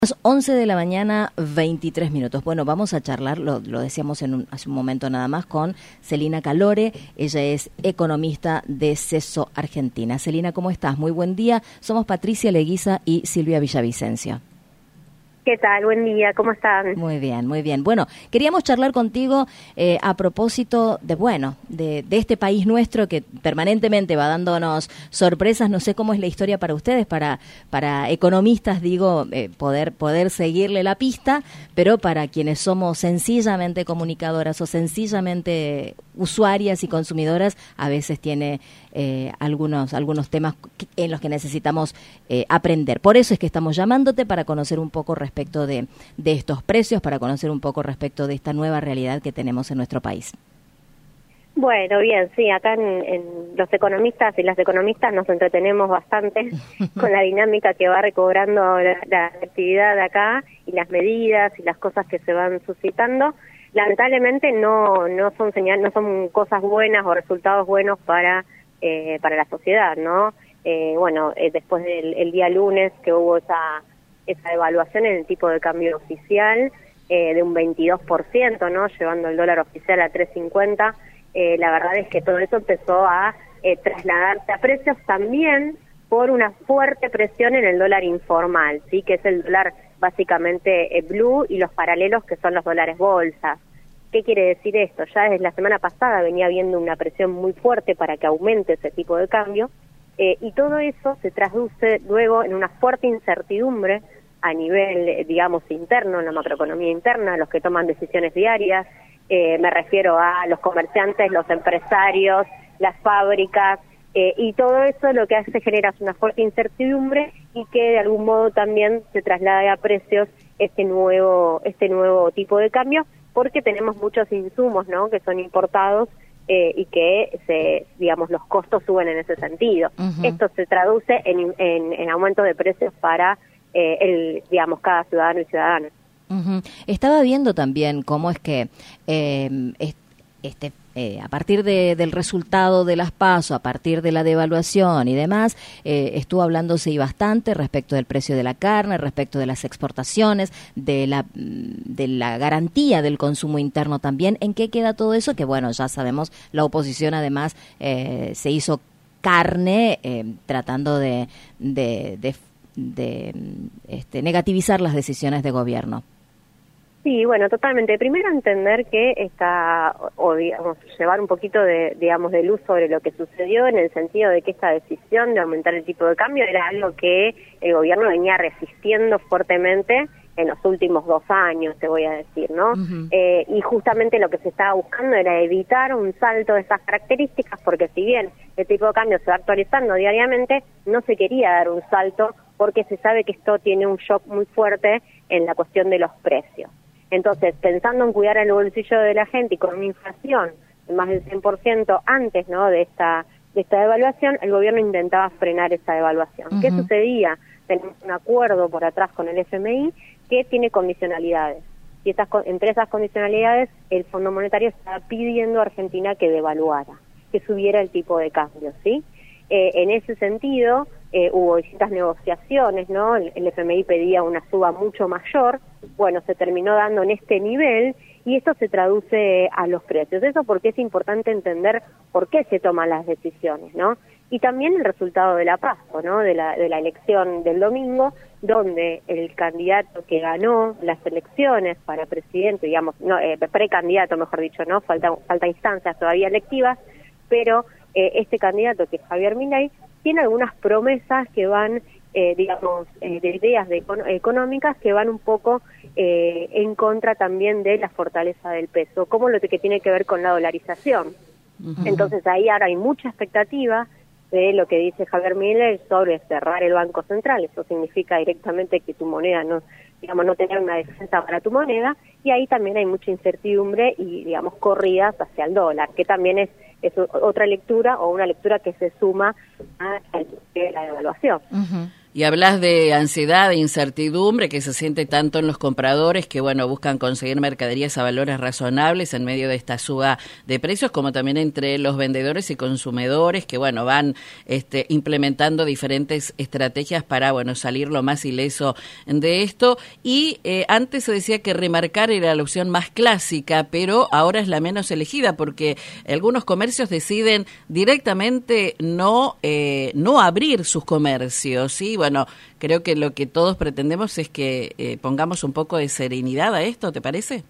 Las 11 de la mañana, 23 minutos. Bueno, vamos a charlar, lo decíamos hace un momento nada más, con Celina Calore. Ella es economista de CESO Argentina. Celina, ¿cómo estás? Muy buen día. Somos Patricia Leguiza y Silvia Villavicencio. ¿Qué tal? Buen día, ¿cómo están? Muy bien, muy bien. Bueno, queríamos charlar contigo a propósito de este país nuestro que permanentemente va dándonos sorpresas. No sé cómo es la historia para ustedes, para economistas, digo, poder seguirle la pista, pero para quienes somos sencillamente comunicadoras o sencillamente usuarias y consumidoras, a veces tiene algunos temas en los que necesitamos aprender. Por eso es que estamos llamándote, para conocer un poco respecto de estos precios, para conocer un poco respecto de esta nueva realidad que tenemos en nuestro país. Bueno, bien, sí, acá en los economistas y las economistas nos entretenemos bastante con la dinámica que va recobrando la actividad de acá y las medidas y las cosas que se van suscitando. Lamentablemente no son cosas buenas o resultados buenos para la sociedad, ¿no? Después del día lunes que hubo esa evaluación en el tipo de cambio oficial de un 22%, ¿no? Llevando el dólar oficial a 3.50, la verdad es que todo eso empezó a trasladarse a precios también por una fuerte presión en el dólar informal, ¿sí? Que es el dólar básicamente blue, y los paralelos, que son los dólares bolsas. ¿Qué quiere decir esto? Ya desde la semana pasada venía habiendo una presión muy fuerte para que aumente ese tipo de cambio, y todo eso se traduce luego en una fuerte incertidumbre a nivel, digamos, interno, en la macroeconomía interna, los que toman decisiones diarias. Me refiero a los comerciantes, los empresarios, las fábricas, y todo eso lo que hace genera una fuerte incertidumbre, y que de algún modo también se traslade a precios este nuevo tipo de cambio, porque tenemos muchos insumos, ¿no?, que son importados, y que los costos suben en ese sentido. Uh-huh. Esto se traduce en aumento de precios para cada ciudadano y ciudadana. Uh-huh. Estaba viendo también cómo es que a partir del resultado de las PASO, a partir de la devaluación y demás, estuvo hablándose y bastante respecto del precio de la carne, respecto de las exportaciones, de la garantía del consumo interno también. ¿En qué queda todo eso? Que bueno, ya sabemos, la oposición además se hizo carne tratando de negativizar las decisiones de gobierno. Sí, bueno, totalmente. Primero entender que llevar un poquito de luz sobre lo que sucedió, en el sentido de que esta decisión de aumentar el tipo de cambio era algo que el gobierno venía resistiendo fuertemente en los últimos 2 años, te voy a decir, ¿no? Uh-huh. Y justamente lo que se estaba buscando era evitar un salto de esas características, porque si bien el tipo de cambio se va actualizando diariamente, no se quería dar un salto, porque se sabe que esto tiene un shock muy fuerte en la cuestión de los precios. Entonces, pensando en cuidar el bolsillo de la gente y con una inflación de más del 100% antes, ¿no?, de esta devaluación, el gobierno intentaba frenar esa devaluación. Uh-huh. ¿Qué sucedía? Tenemos un acuerdo por atrás con el FMI que tiene condicionalidades. Y entre esas condicionalidades, el Fondo Monetario estaba pidiendo a Argentina que devaluara, que subiera el tipo de cambio, ¿sí? En ese sentido, hubo distintas negociaciones, ¿no? El FMI pedía una suba mucho mayor. Bueno, se terminó dando en este nivel, y esto se traduce a los precios. Eso porque es importante entender por qué se toman las decisiones, ¿no? Y también el resultado de la PASO, ¿no?, de la elección del domingo, donde el candidato que ganó las elecciones para presidente, precandidato, mejor dicho, ¿no?, falta instancias todavía electivas, pero este candidato, que es Javier Milei, tiene algunas promesas que van, de ideas económicas que van un poco en contra también de la fortaleza del peso, como lo que tiene que ver con la dolarización. Uh-huh. Entonces ahí ahora hay mucha expectativa de lo que dice Javier Milei sobre cerrar el Banco Central. Eso significa directamente que tu moneda no tener una defensa para tu moneda, y ahí también hay mucha incertidumbre y, corridas hacia el dólar, que también es otra lectura, o una lectura que se suma a la devaluación. Uh-huh. Y hablas de ansiedad, de incertidumbre que se siente tanto en los compradores que, bueno, buscan conseguir mercaderías a valores razonables en medio de esta suba de precios, como también entre los vendedores y consumidores que, bueno, van implementando diferentes estrategias para, bueno, salir lo más ileso de esto. Y antes se decía que remarcar era la opción más clásica, pero ahora es la menos elegida porque algunos comercios deciden directamente no abrir sus comercios, ¿sí? Bueno, creo que lo que todos pretendemos es que pongamos un poco de serenidad a esto, ¿te parece?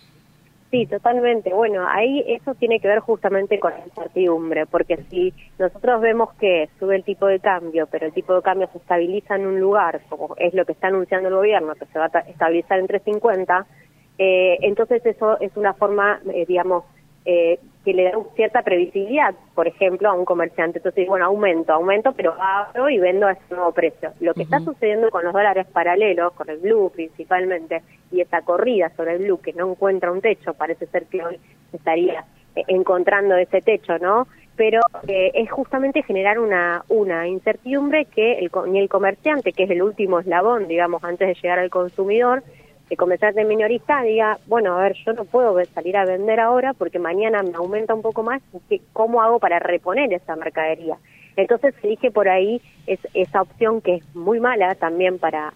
Sí, totalmente. Bueno, ahí eso tiene que ver justamente con la incertidumbre, porque si nosotros vemos que sube el tipo de cambio, pero el tipo de cambio se estabiliza en un lugar, como es lo que está anunciando el gobierno, que se va a estabilizar en 3.50, entonces eso es una forma, digamos, que le da cierta previsibilidad, por ejemplo, a un comerciante. Entonces, bueno, aumento, pero abro y vendo a ese nuevo precio. Lo que está sucediendo con los dólares paralelos, con el blue principalmente, y esa corrida sobre el blue que no encuentra un techo, parece ser que hoy estaría encontrando ese techo, ¿no? Pero es justamente generar una incertidumbre que ni el comerciante, que es el último eslabón, digamos, antes de llegar al consumidor, el comerciante minorista diga, bueno, a ver, yo no puedo salir a vender ahora porque mañana me aumenta un poco más, ¿cómo hago para reponer esa mercadería? Entonces se elige por ahí esa opción que es muy mala también para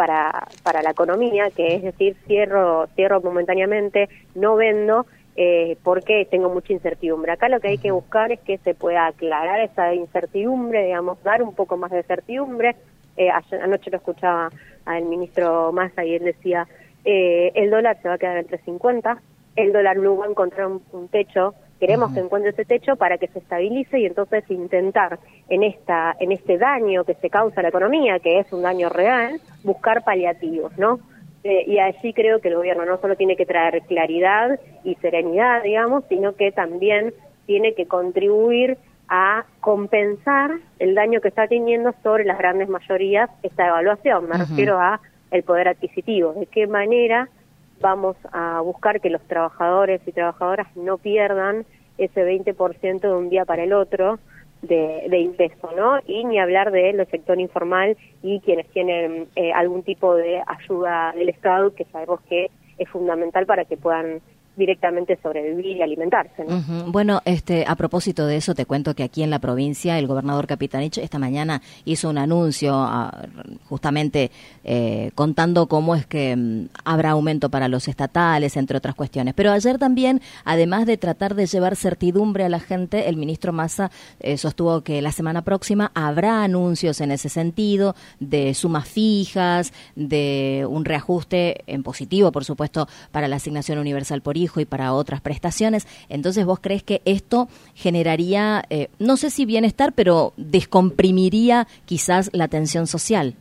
la economía, que es decir, cierro momentáneamente, no vendo porque tengo mucha incertidumbre. Acá lo que hay que buscar es que se pueda aclarar esa incertidumbre, digamos, dar un poco más de certidumbre. Anoche lo escuchaba al ministro Massa y él decía, el dólar se va a quedar en 3.50, el dólar blue va a encontrar un techo, queremos que encuentre ese techo para que se estabilice y entonces intentar en este daño que se causa a la economía, que es un daño real, buscar paliativos, ¿no? Y allí creo que el gobierno no solo tiene que traer claridad y serenidad, digamos, sino que también tiene que contribuir a compensar el daño que está teniendo sobre las grandes mayorías esta evaluación. Me refiero a el poder adquisitivo. ¿De qué manera vamos a buscar que los trabajadores y trabajadoras no pierdan ese 20% de un día para el otro de ingreso, ¿no? Y ni hablar del sector informal y quienes tienen algún tipo de ayuda del Estado, que sabemos que es fundamental para que puedan directamente sobrevivir y alimentarse, ¿no? Bueno, a propósito de eso, te cuento que aquí en la provincia el gobernador Capitanich esta mañana hizo un anuncio justamente contando cómo es que habrá aumento para los estatales, entre otras cuestiones. Pero ayer también, además de tratar de llevar certidumbre a la gente, el ministro Massa sostuvo que la semana próxima habrá anuncios en ese sentido, de sumas fijas, de un reajuste en positivo, por supuesto, para la asignación universal por hijo y para otras prestaciones. Entonces, ¿vos crees que esto generaría, no sé si bienestar, pero descomprimiría quizás la tensión social?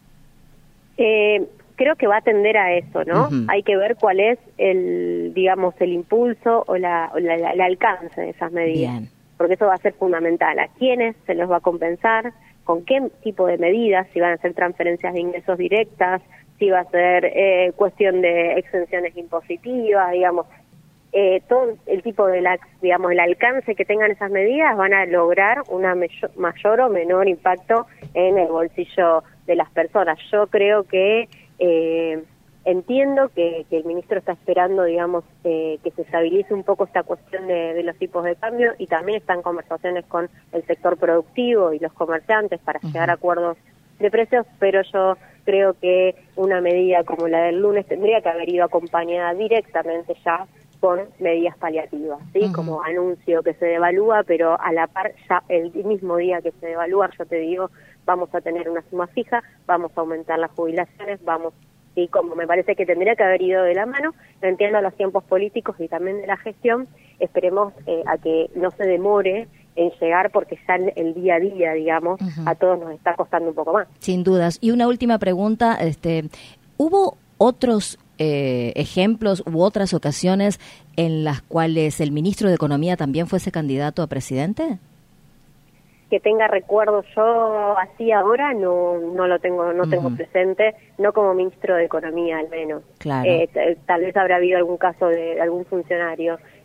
Creo que va a tender a eso, ¿no? Hay que ver cuál es el impulso o el alcance de esas medidas. Bien. Porque eso va a ser fundamental. ¿A quiénes se los va a compensar? ¿Con qué tipo de medidas? Si van a ser transferencias de ingresos directas, si va a ser cuestión de exenciones impositivas, digamos, todo el tipo de el alcance que tengan esas medidas van a lograr una mayor o menor impacto en el bolsillo de las personas. Yo creo que entiendo que el ministro está esperando, digamos, que se estabilice un poco esta cuestión de los tipos de cambio y también está en conversaciones con el sector productivo y los comerciantes para llegar a acuerdos de precios, pero yo creo que una medida como la del lunes tendría que haber ido acompañada directamente ya con medidas paliativas, ¿sí? Como anuncio que se devalúa, pero a la par ya el mismo día que se devalúa, yo te digo, vamos a tener una suma fija, vamos a aumentar las jubilaciones, y como me parece que tendría que haber ido de la mano, entiendo los tiempos políticos y también de la gestión, esperemos a que no se demore en llegar porque ya el día a día, digamos, a todos nos está costando un poco más. Sin dudas. Y una última pregunta, ¿hubo otros ejemplos u otras ocasiones en las cuales el ministro de Economía también fuese candidato a presidente? Que tenga recuerdo yo así ahora no lo tengo, tengo presente, no como ministro de Economía al menos. Claro. Tal vez habrá habido algún caso de algún funcionario.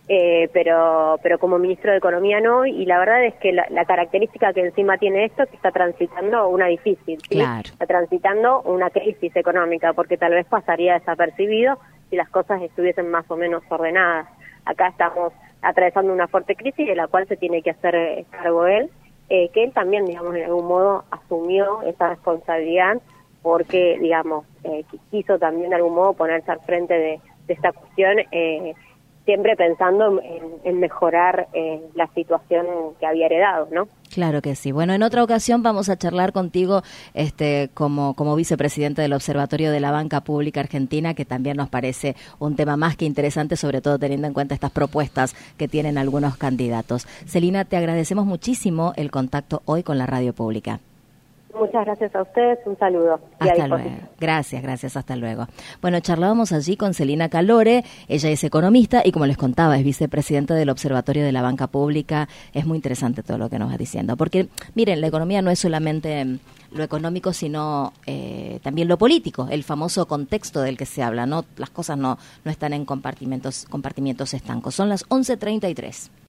pero como ministro de Economía no, y la verdad es que la característica que encima tiene esto es que está transitando una difícil, ¿sí? Claro. Está transitando una crisis económica, porque tal vez pasaría desapercibido si las cosas estuviesen más o menos ordenadas. Acá estamos atravesando una fuerte crisis de la cual se tiene que hacer cargo él, que él también, digamos, de algún modo asumió esa responsabilidad porque, digamos, quiso también de algún modo ponerse al frente de esta cuestión, siempre pensando en mejorar la situación que había heredado, ¿no? Claro que sí. Bueno, en otra ocasión vamos a charlar contigo como vicepresidente del Observatorio de la Banca Pública Argentina, que también nos parece un tema más que interesante, sobre todo teniendo en cuenta estas propuestas que tienen algunos candidatos. Celina, te agradecemos muchísimo el contacto hoy con la Radio Pública. Muchas gracias a ustedes, un saludo. Hasta luego. Gracias, hasta luego. Bueno, charlábamos allí con Celina Calore, ella es economista y como les contaba, es vicepresidenta del Observatorio de la Banca Pública. Es muy interesante todo lo que nos va diciendo, porque miren, la economía no es solamente lo económico, sino también lo político, el famoso contexto del que se habla, ¿no? Las cosas no están en compartimentos estancos. Son las 11:33.